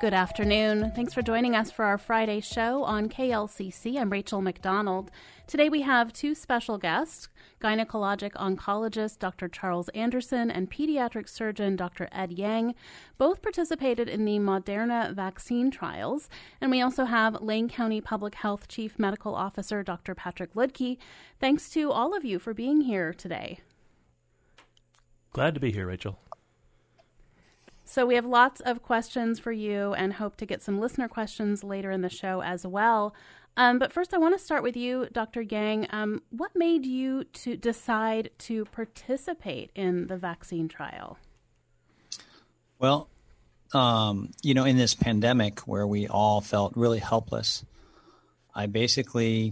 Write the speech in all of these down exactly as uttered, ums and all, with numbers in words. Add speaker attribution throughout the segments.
Speaker 1: Good afternoon. Thanks for joining us for our Friday show on K L C C. I'm Rachel McDonald. Today we have two special guests, gynecologic oncologist Doctor Charles Anderson and pediatric surgeon Doctor Ed Yang. Both participated in the Moderna vaccine trials. And we also have Lane County Public Health Chief Medical Officer Doctor Patrick Ludke. Thanks to all of you for being here today.
Speaker 2: Glad to be here, Rachel.
Speaker 1: So we have lots of questions for you and hope to get some listener questions later in the show as well. Um, but first, I want to start with you, Doctor Yang. Um, what made you to decide to participate in the vaccine trial?
Speaker 3: Well, um, you know, in this pandemic where we all felt really helpless, I basically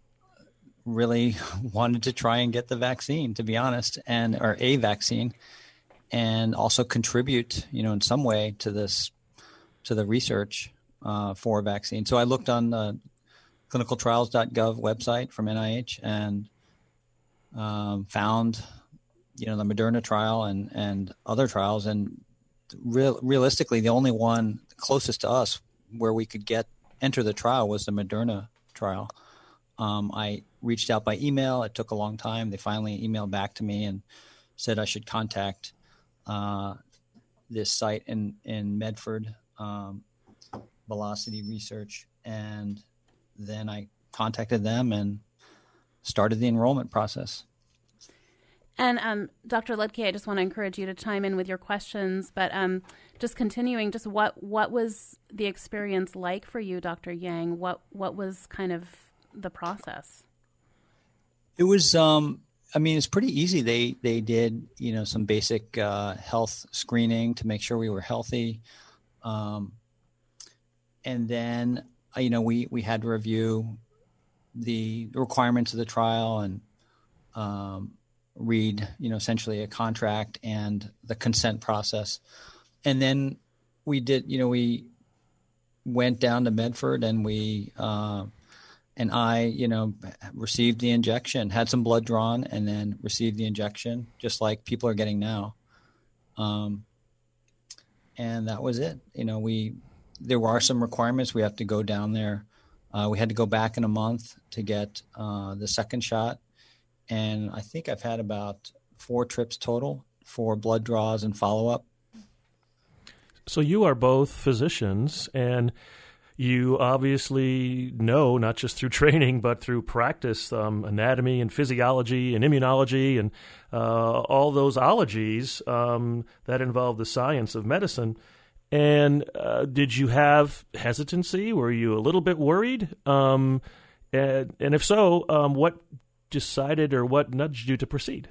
Speaker 3: really wanted to try and get the vaccine, to be honest, and or a vaccine. And also contribute, you know, in some way to this, to the research uh, for a vaccine. So I looked on the clinical trials dot gov website from N I H and um, found, you know, the Moderna trial and, and other trials. And real, realistically, the only one closest to us where we could get enter the trial was the Moderna trial. Um, I reached out by email. It took a long time. They finally emailed back to me and said I should contact Uh, this site in, in Medford, um, Velocity Research. And then I contacted them and started the enrollment process.
Speaker 1: And um, Doctor Ludke, I just want to encourage you to chime in with your questions, but um, just continuing, just what, what was the experience like for you, Doctor Yang? What, what was kind of the process?
Speaker 3: It was, um, I mean, it's pretty easy. They they did, you know, some basic uh, health screening to make sure we were healthy. Um, and then, uh, you know, we, we had to review the requirements of the trial and um, read, you know, essentially a contract and the consent process. And then we did, you know, we went down to Medford and we uh, – And I, you know, received the injection, had some blood drawn, and then received the injection, just like people are getting now. Um, and that was it. You know, we there are some requirements. We have to go down there. Uh, we had to go back in a month to get uh, the second shot. And I think I've had about four trips total for blood draws and follow-up.
Speaker 2: So you are both physicians, and you obviously know, not just through training, but through practice, um, anatomy and physiology and immunology and uh, all those ologies um, that involve the science of medicine. And uh, did you have hesitancy? Were you a little bit worried? Um, and, and if so, um, what decided or what nudged you to proceed?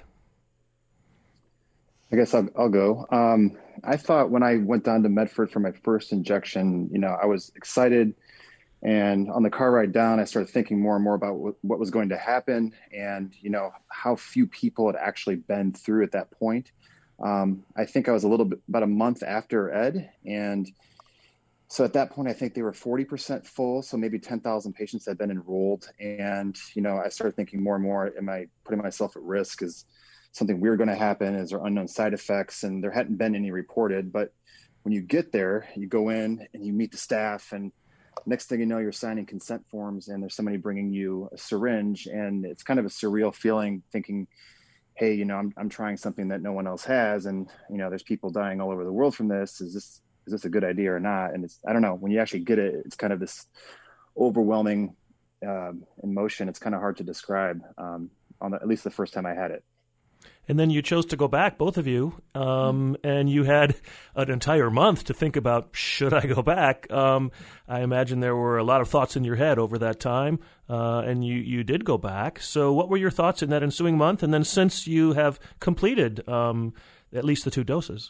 Speaker 4: I guess I'll, I'll go. Um, I thought when I went down to Medford for my first injection, you know, I was excited. And on the car ride down, I started thinking more and more about what, what was going to happen and, you know, how few people had actually been through at that point. Um, I think I was a little bit, about a month after Ed. And so at that point, I think they were forty percent full. So maybe ten thousand patients had been enrolled. And, you know, I started thinking more and more, am I putting myself at risk? Is something weird going to happen? Is there unknown side effects? And there hadn't been any reported. But when you get there, you go in and you meet the staff, and next thing you know, you're signing consent forms and there's somebody bringing you a syringe, and it's kind of a surreal feeling thinking, hey, you know, I'm I'm trying something that no one else has. And, you know, there's people dying all over the world from this. Is this, is this a good idea or not? And it's, I don't know, when you actually get it, it's kind of this overwhelming um, emotion. It's kind of hard to describe um, on the, at least the first time I had it.
Speaker 2: And then you chose to go back, both of you, um, and you had an entire month to think about, should I go back? Um, I imagine there were a lot of thoughts in your head over that time, uh, and you, you did go back. So what were your thoughts in that ensuing month? And then since you have completed um, at least the two doses?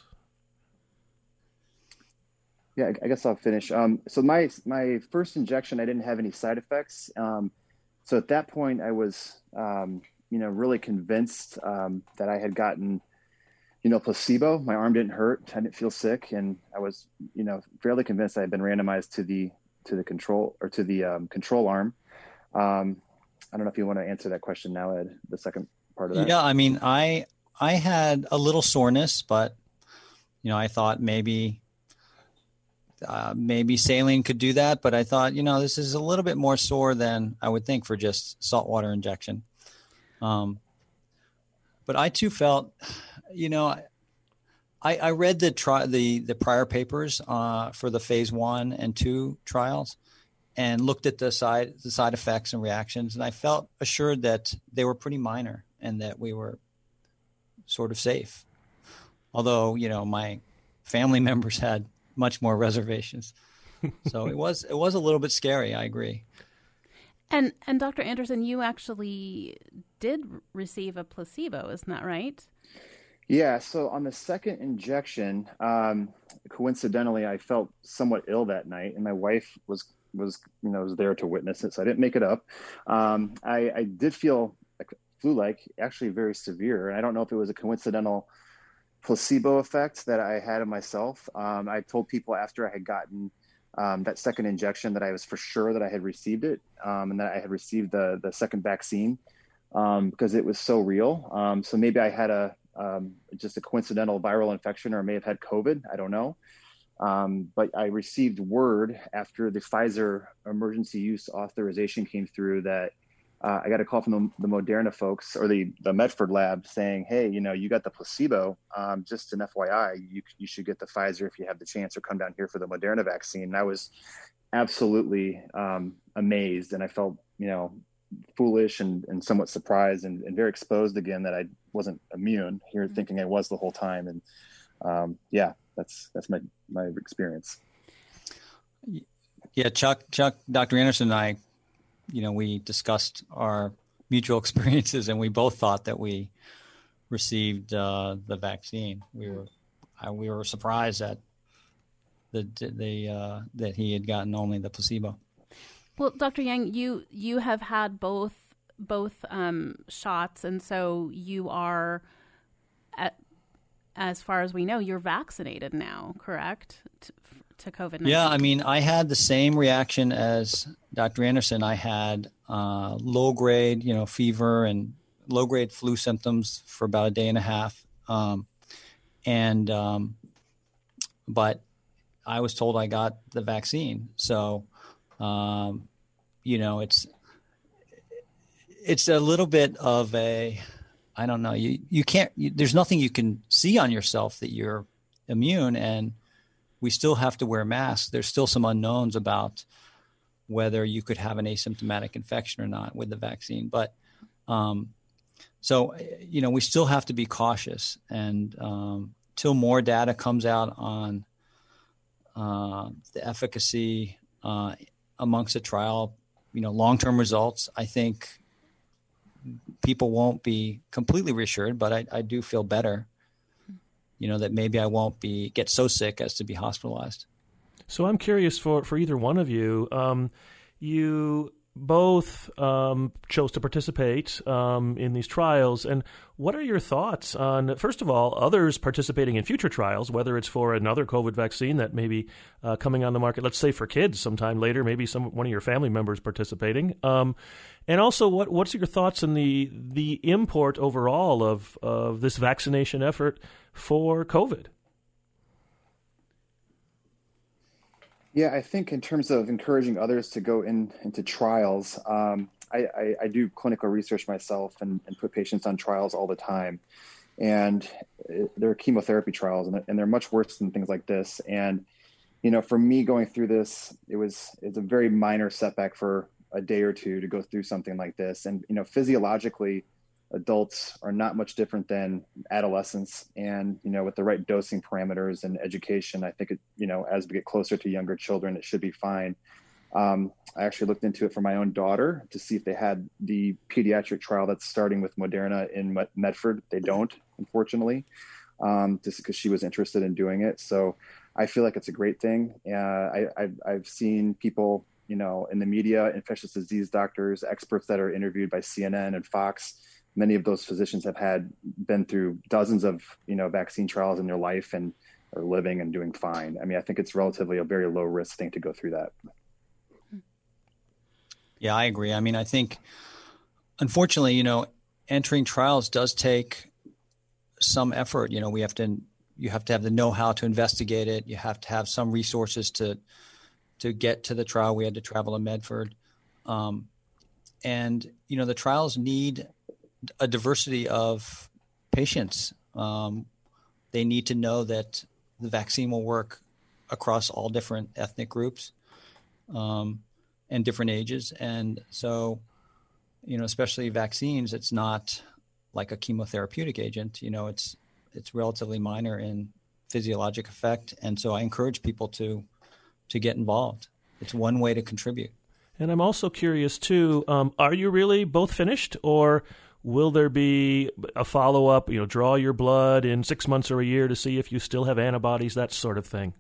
Speaker 4: Yeah, I guess I'll finish. Um, so my my first injection, I didn't have any side effects. Um, so at that point, I was... Um, you know, really convinced um, that I had gotten, you know, placebo. My arm didn't hurt. I didn't feel sick. And I was, you know, fairly convinced I had been randomized to the, to the control or to the um, control arm. Um, I don't know if you want to answer that question now, Ed, the second part of that.
Speaker 3: Yeah. I mean, I, I had a little soreness, but, you know, I thought maybe uh, maybe saline could do that, but I thought, you know, this is a little bit more sore than I would think for just saltwater injection. Um, but I too felt, you know, I, I read the tri- the the prior papers uh, for the phase one and two trials, and looked at the side the side effects and reactions, and I felt assured that they were pretty minor and that we were sort of safe. Although, you know, my family members had much more reservations. So it was it was a little bit scary, I agree.
Speaker 1: And and Doctor Anderson, you actually did receive a placebo, isn't that right?
Speaker 4: Yeah, so on the second injection, um, coincidentally, I felt somewhat ill that night, and my wife was was you know was there to witness it, so I didn't make it up. Um, I, I did feel like flu-like, actually very severe, and I don't know if it was a coincidental placebo effect that I had of myself. Um, I told people after I had gotten um, that second injection that I was for sure that I had received it, um, and that I had received the the second vaccine um, because it was so real. Um, so maybe I had a um, just a coincidental viral infection, or I may have had COVID. I don't know. Um, but I received word after the Pfizer emergency use authorization came through that uh, I got a call from the, the Moderna folks, or the, the Medford lab, saying, hey, you know, you got the placebo. Um, just an F Y I, you, you should get the Pfizer if you have the chance, or come down here for the Moderna vaccine. And I was absolutely um, amazed, and I felt, you know, foolish and, and somewhat surprised and, and very exposed again that I wasn't immune here, thinking I was the whole time. And um, yeah, that's that's my my experience.
Speaker 3: Yeah, Chuck, Chuck, Doctor Anderson and I, you know, we discussed our mutual experiences, and we both thought that we received uh, the vaccine. We were uh, we were surprised that the the uh, that he had gotten only the placebo.
Speaker 1: Well, Doctor Yang, you you have had both both um, shots, and so you are, at, as far as we know, you're vaccinated now, correct? To, to COVID nineteen.
Speaker 3: Yeah, I mean, I had the same reaction as Doctor Anderson. I had uh, low grade, you know, fever and low grade flu symptoms for about a day and a half, um, and um, but I was told I got the vaccine, so. Um, you know, it's, it's a little bit of a, I don't know, you, you can't, you, there's nothing you can see on yourself that you're immune, and we still have to wear masks. There's still some unknowns about whether you could have an asymptomatic infection or not with the vaccine. But, um, so, you know, we still have to be cautious, and, um, till more data comes out on, uh, the efficacy, uh, amongst a trial, you know, long-term results, I think people won't be completely reassured, but I, I do feel better, you know, that maybe I won't be get so sick as to be hospitalized.
Speaker 2: So I'm curious for, for either one of you, um, you both um, chose to participate um, in these trials. And what are your thoughts on, first of all, others participating in future trials, whether it's for another COVID vaccine that may be uh, coming on the market, let's say for kids sometime later, maybe some one of your family members participating. Um, and also, what what's your thoughts on the the import overall of, of this vaccination effort for COVID?
Speaker 4: Yeah, I think in terms of encouraging others to go in into trials, um, I, I, I do clinical research myself and, and put patients on trials all the time. And it, they're chemotherapy trials, and, and they're much worse than things like this. And, you know, for me going through this, it was it's a very minor setback for a day or two to go through something like this. And, you know, physiologically, adults are not much different than adolescents. And, you know, with the right dosing parameters and education, I think, it, you know, as we get closer to younger children, it should be fine. Um, I actually looked into it for my own daughter to see if they had the pediatric trial that's starting with Moderna in Medford. They don't, unfortunately, um, just because she was interested in doing it. So I feel like it's a great thing. Uh, I, I've, I've seen people, you know, in the media, infectious disease doctors, experts that are interviewed by C N N and Fox. Many of those physicians have had been through dozens of, you know, vaccine trials in their life and are living and doing fine. I mean, I think it's relatively a very low risk thing to go through that.
Speaker 3: Yeah, I agree. I mean, I think, unfortunately, you know, entering trials does take some effort. You know, we have to you have to have the know-how to investigate it. You have to have some resources to to get to the trial. We had to travel to Medford. Um, and, you know, the trials need a diversity of patients. Um, they need to know that the vaccine will work across all different ethnic groups um, and different ages. And so, you know, especially vaccines, it's not like a chemotherapeutic agent. You know, it's it's relatively minor in physiologic effect. And so I encourage people to to get involved. It's one way to contribute.
Speaker 2: And I'm also curious, too, um, are you really both finished, or will there be a follow-up, you know, draw your blood in six months or a year to see if you still have antibodies, that sort of thing?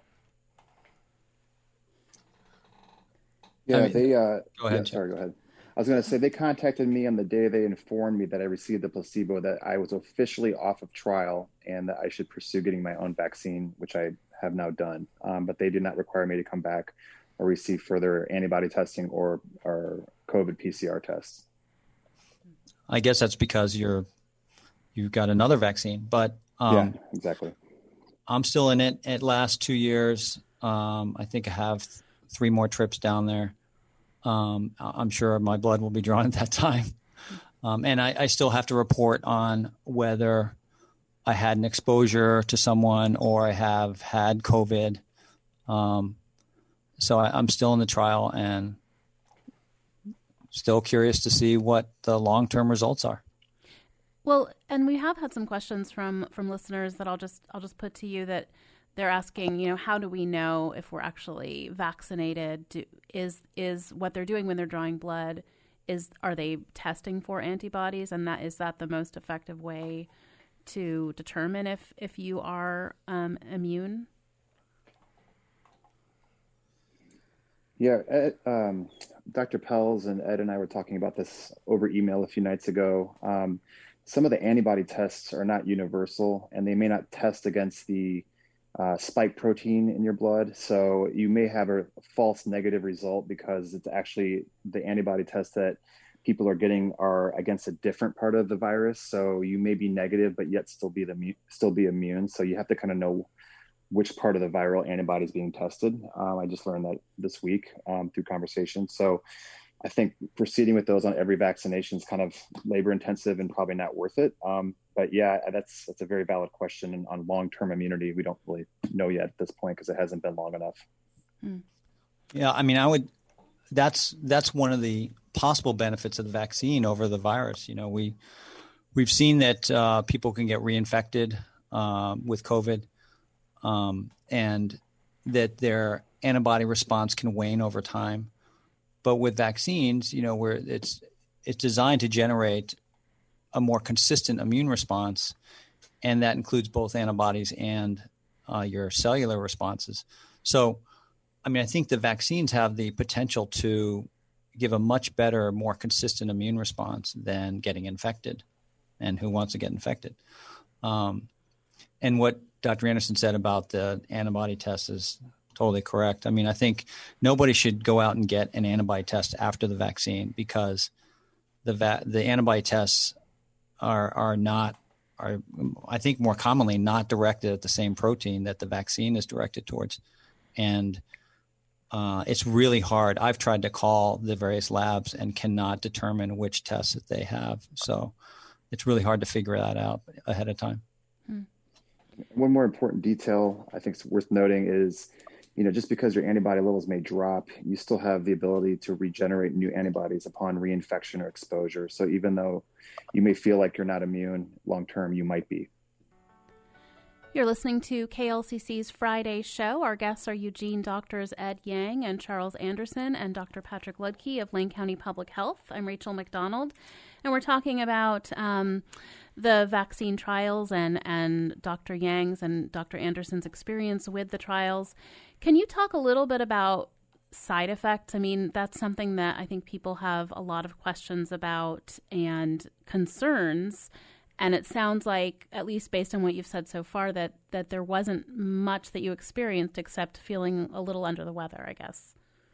Speaker 4: Yeah,
Speaker 3: I mean,
Speaker 4: they... Uh,
Speaker 3: go ahead.
Speaker 4: Yeah, sorry, go ahead. I was going to say they contacted me on the day they informed me that I received the placebo, that I was officially off of trial and that I should pursue getting my own vaccine, which I have now done. Um, but they did not require me to come back or receive further antibody testing or, or COVID P C R tests.
Speaker 3: I guess that's because you're you've got another vaccine, but um,
Speaker 4: yeah, exactly.
Speaker 3: I'm still in it. It lasts two years. Um, I think I have th- three more trips down there. Um, I'm sure my blood will be drawn at that time. Um, and I, I still have to report on whether I had an exposure to someone or I have had COVID. Um, so I, I'm still in the trial and still curious to see what the long-term results are.
Speaker 1: Well, and we have had some questions from, from listeners that I'll just I'll just put to you, that they're asking, you know, how do we know if we're actually vaccinated? Do, is is what they're doing when they're drawing blood, is are they testing for antibodies, and that is that the most effective way to determine if if you are um, immune?
Speaker 4: Yeah, Ed, um, Doctor Pells and Ed and I were talking about this over email a few nights ago. Um, some of the antibody tests are not universal, and they may not test against the uh, spike protein in your blood. So you may have a false negative result because it's actually the antibody tests that people are getting are against a different part of the virus. So you may be negative, but yet still be the still be immune. So you have to kind of know which part of the viral antibody is being tested. Um, I just learned that this week um, through conversation. So I think proceeding with those on every vaccination is kind of labor intensive and probably not worth it. Um, but yeah, that's that's a very valid question. And on long-term immunity, we don't really know yet at this point because it hasn't been long enough.
Speaker 3: Hmm. Yeah, I mean, I would. That's that's one of the possible benefits of the vaccine over the virus. You know, we we've seen that uh, people can get reinfected um, with COVID. Um, and that their antibody response can wane over time. But with vaccines, you know, where it's it's designed to generate a more consistent immune response, and that includes both antibodies and uh, your cellular responses. So, I mean, I think the vaccines have the potential to give a much better, more consistent immune response than getting infected. And who wants to get infected? Um, and what Doctor Anderson said about the antibody test is totally correct. I mean, I think nobody should go out and get an antibody test after the vaccine because the va- the antibody tests are are not are I think more commonly not directed at the same protein that the vaccine is directed towards, and uh, it's really hard. I've tried to call the various labs and cannot determine which tests that they have. So it's really hard to figure that out ahead of time.
Speaker 1: Hmm.
Speaker 4: One more important detail I think is worth noting is, you know, just because your antibody levels may drop, you still have the ability to regenerate new antibodies upon reinfection or exposure. So even though you may feel like you're not immune long-term, you might be.
Speaker 1: You're listening to K L C C's Friday show. Our guests are Eugene doctors Ed Yang and Charles Anderson and Doctor Patrick Ludke of Lane County Public Health. I'm Rachel McDonald, and we're talking about um, the vaccine trials and, and Doctor Yang's and Doctor Anderson's experience with the trials. Can you talk a little bit about side effects? I mean, that's something that I think people have a lot of questions about and concerns. And it sounds like, at least based on what you've said so far, that, that there wasn't much that you experienced except feeling a little under the weather, I guess.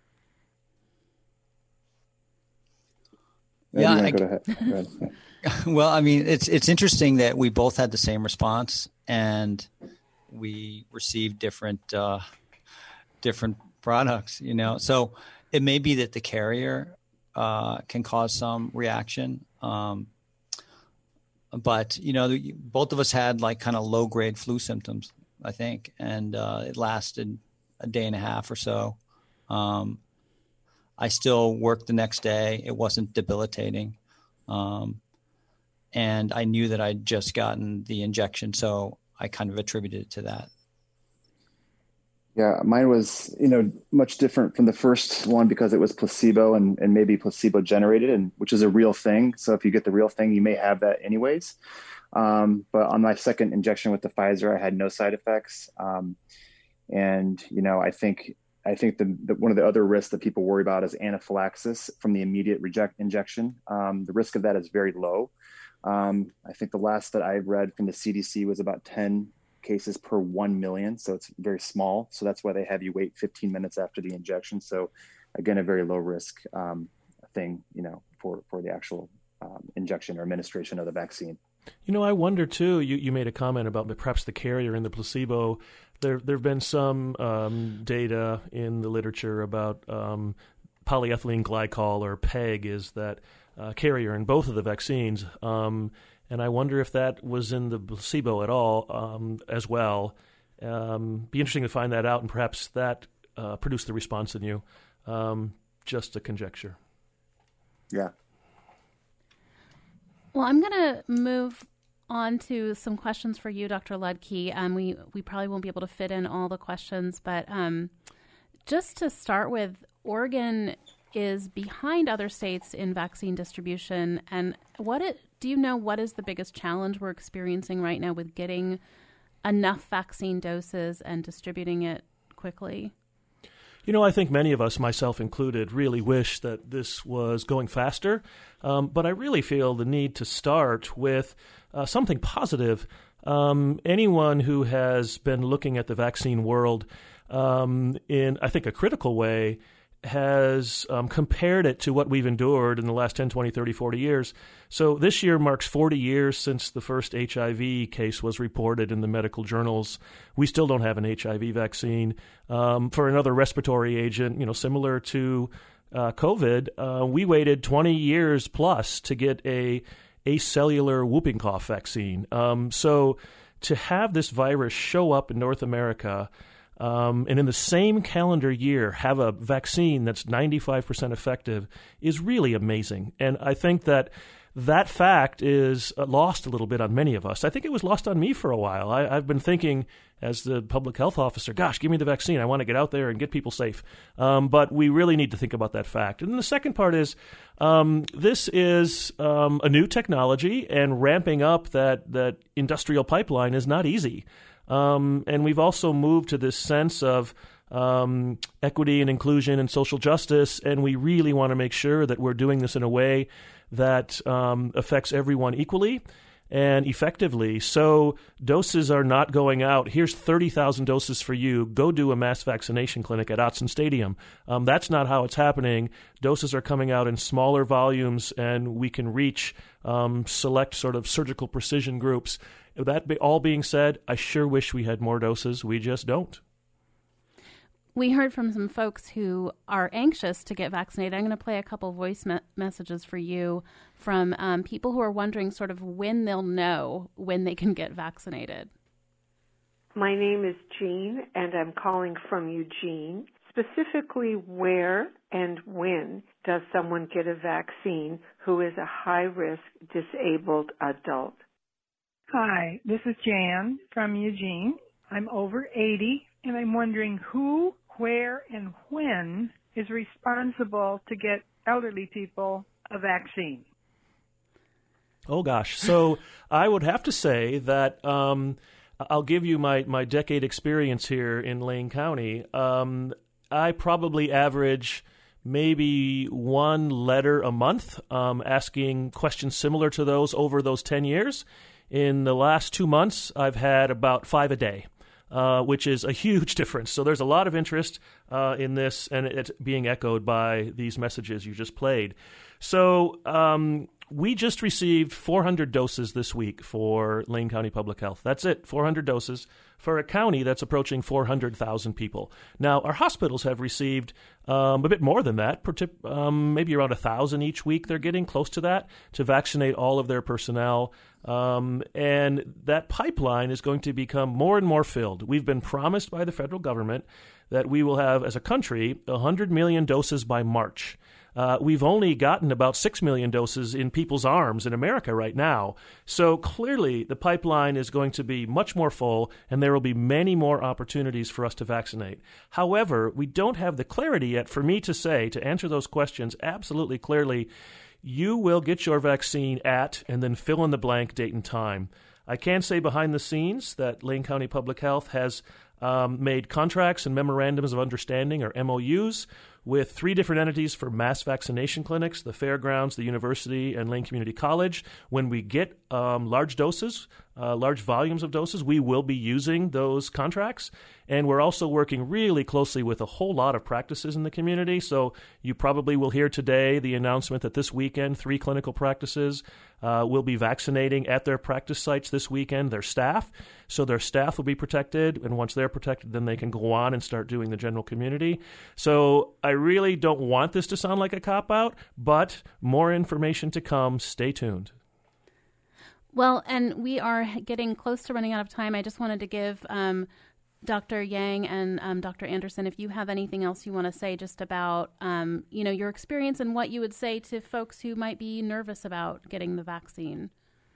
Speaker 4: Yeah,
Speaker 3: I,
Speaker 4: go ahead. Go ahead.
Speaker 3: Well, I mean, it's it's interesting that we both had the same response, and we receive different uh, different products, you know. So it may be that the carrier uh, can cause some reaction. Um, but, you know, both of us had like kind of low grade flu symptoms, I think, and uh, it lasted a day and a half or so. Um, I still worked the next day. It wasn't debilitating. Um, and I knew that I'd just gotten the injection, so I kind of attributed it to that.
Speaker 4: Yeah, mine was, you know, much different from the first one because it was placebo and, and maybe placebo generated, and which is a real thing. So if you get the real thing, you may have that anyways. Um, but on my second injection with the Pfizer, I had no side effects. Um, and, you know, I think I think the, the one of the other risks that people worry about is anaphylaxis from the immediate reject injection. Um, the risk of that is very low. Um, I think the last that I read from the C D C was about ten cases per one million. So it's very small. So that's why they have you wait fifteen minutes after the injection. So again, a very low risk um, thing, you know, for, for the actual um, injection or administration of the vaccine.
Speaker 2: You know, I wonder too, you, you made a comment about perhaps the carrier and the placebo. There there have been some um, data in the literature about um, polyethylene glycol, or PEG, is that uh, carrier in both of the vaccines. Um, and I wonder if that was in the placebo at all um, as well. Um, be interesting to find that out, and perhaps that uh, produced the response in you. Um, just a conjecture.
Speaker 4: Yeah.
Speaker 1: Well, I'm going to move on to some questions for you, Doctor Ludtke. Um, we, we probably won't be able to fit in all the questions, but um, just to start with, Oregon is behind other states in vaccine distribution. And what it, do you know what is the biggest challenge we're experiencing right now with getting enough vaccine doses and distributing it quickly?
Speaker 2: You know, I think many of us, myself included, really wish that this was going faster. Um, but I really feel the need to start with uh, something positive. Um, anyone who has been looking at the vaccine world um, in, I think, a critical way has um, compared it to what we've endured in the last ten, twenty, thirty, forty years. So this year marks forty years since the first H I V case was reported in the medical journals. We still don't have an H I V vaccine. Um, for another respiratory agent, you know, similar to uh, COVID, uh, we waited twenty years plus to get a acellular whooping cough vaccine. Um, so to have this virus show up in North America Um, and in the same calendar year have a vaccine that's ninety-five percent effective is really amazing. And I think that that fact is lost a little bit on many of us. I think it was lost on me for a while. I, I've been thinking as the public health officer, gosh, give me the vaccine. I want to get out there and get people safe. Um, but we really need to think about that fact. And the second part is um, this is um, a new technology, and ramping up that, that industrial pipeline is not easy. Um, and we've also moved to this sense of um, equity and inclusion and social justice, and we really want to make sure that we're doing this in a way that um, affects everyone equally and effectively. So doses are not going out. Here's thirty thousand doses for you. Go do a mass vaccination clinic at Autzen Stadium. Um, that's not how it's happening. Doses are coming out in smaller volumes, and we can reach um, select sort of surgical precision groups. That be, all being said, I sure wish we had more doses. We just don't.
Speaker 1: We heard from some folks who are anxious to get vaccinated. I'm going to play a couple voice me- messages for you from um, people who are wondering sort of when they'll know when they can get vaccinated.
Speaker 5: My name is Jean, and I'm calling from Eugene. Specifically, where and when does someone get a vaccine who is a high-risk disabled adult?
Speaker 6: Hi, this is Jan from Eugene. I'm over eighty, and I'm wondering who, where, and when is responsible to get elderly people a vaccine.
Speaker 2: Oh, gosh. So I would have to say that um, I'll give you my, my decade experience here in Lane County. Um, I probably average maybe one letter a month um, asking questions similar to those over those ten years. In the last two months, I've had about five a day, uh, which is a huge difference. So there's a lot of interest uh, in this, and it's being echoed by these messages you just played. So um, we just received four hundred doses this week for Lane County Public Health. That's it, four hundred doses for a county that's approaching four hundred thousand people. Now, our hospitals have received um, a bit more than that, um, maybe around one thousand each week. They're getting close to that to vaccinate all of their personnel. Um, and that pipeline is going to become more and more filled. We've been promised by the federal government that we will have, as a country, one hundred million doses by March. Uh, we've only gotten about six million doses in people's arms in America right now. So clearly the pipeline is going to be much more full, and there will be many more opportunities for us to vaccinate. However, we don't have the clarity yet for me to say, to answer those questions absolutely clearly, you will get your vaccine at, and then fill in the blank date and time. I can say behind the scenes that Lane County Public Health has um, made contracts and memorandums of understanding, or M O Us, with three different entities for mass vaccination clinics, the Fairgrounds, the University, and Lane Community College. When we get um, large doses, uh, large volumes of doses, we will be using those contracts. And we're also working really closely with a whole lot of practices in the community. So you probably will hear today the announcement that this weekend, three clinical practices uh, will be vaccinating at their practice sites this weekend, their staff. So their staff will be protected. And once they're protected, then they can go on and start doing the general community. So I really don't want this to sound like a cop-out, but more information to come. Stay tuned.
Speaker 1: Well, and we are getting close to running out of time. I just wanted to give um, Doctor Yang and um, Doctor Anderson, if you have anything else you want to say just about, um, you know, your experience and what you would say to folks who might be nervous about getting the vaccine.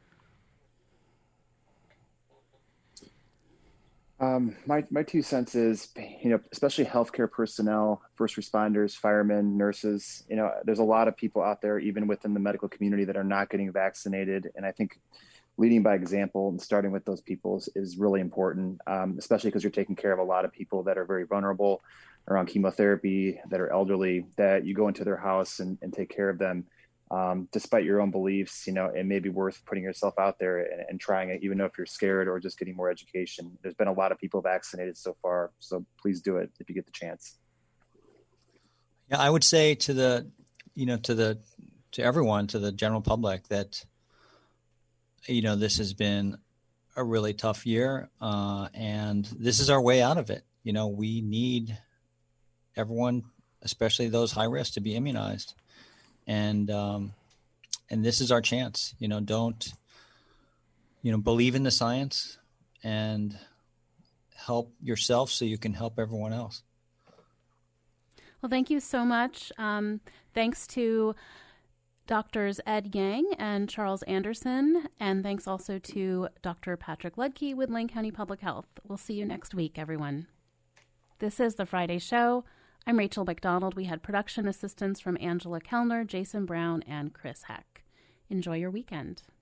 Speaker 4: Um, my, my two cents is, you know, especially healthcare personnel, first responders, firemen, nurses, you know, there's a lot of people out there, even within the medical community, that are not getting vaccinated. And I think leading by example and starting with those people is, is really important, um, especially because you're taking care of a lot of people that are very vulnerable around chemotherapy, that are elderly, that you go into their house and, and take care of them. Um, despite your own beliefs, you know, it may be worth putting yourself out there and, and trying it, even if you're scared or just getting more education. There's been a lot of people vaccinated so far, so please do it if you get the chance.
Speaker 3: Yeah, I would say to the, you know, to the, to everyone, to the general public, that, you know, this has been a really tough year, uh, and this is our way out of it. You know, we need everyone, especially those high risk, to be immunized. And, um, and this is our chance. You know, don't, you know, believe in the science and help yourself so you can help everyone else.
Speaker 1: Well, thank you so much. Um, thanks to Doctors Ed Yang and Charles Anderson, and thanks also to Doctor Patrick Ludke with Lane County Public Health. We'll see you next week, everyone. This is The Friday Show. I'm Rachel McDonald. We had production assistance from Angela Kellner, Jason Brown, and Chris Heck. Enjoy your weekend.